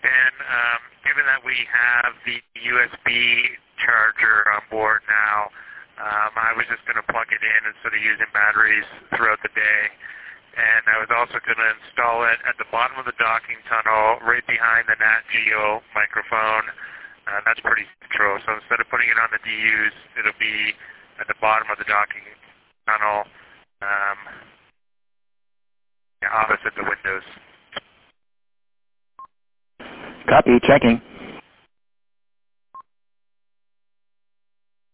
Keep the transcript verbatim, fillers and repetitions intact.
Dan. Um, given that we have the U S B charger on board now, um, I was just going to plug it in instead of using batteries throughout the day. And I was also going to install it at the bottom of the docking tunnel, right behind the Nat Geo microphone. Uh, that's pretty control. So instead of putting it on the D Us, it'll be at the bottom of the docking tunnel, um, yeah, opposite the windows. Copy, checking.